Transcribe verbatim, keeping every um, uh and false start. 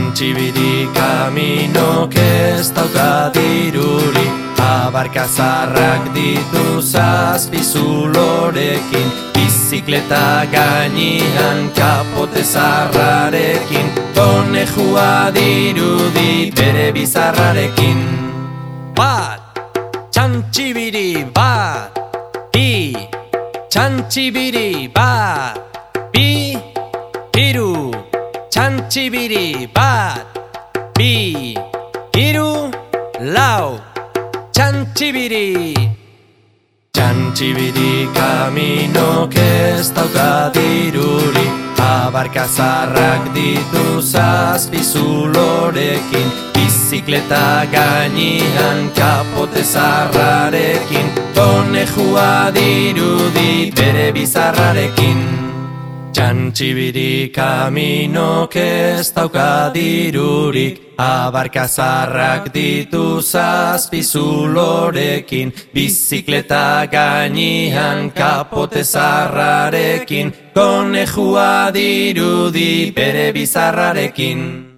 Txantxibiri kaminok ez dauka dirurik, abarka zarrak ditu zazpi zulorekin, bizikleta gainean kapote zarrarekin, konejua dirudi bere bizarrarekin. Bat, txantxibiri bat, bi, txantxibiri bat, bi, hiru, txantxibiri bat, bi, hiru, lau, txantxibiri. Txantxibiri kaminok ez dauka dirurik, abarka zarrak ditu zazpi zulorekin, bizikleta gainean kapote zarrarekin, konejua dirudi bere bizarrarekin. Txantxibiri kaminok ez dauka dirurik, abarka zarrak ditu zazpi zulorekin, bizikleta gainean kapote zarrarekin, konejua dirudi bere bizarrarekin.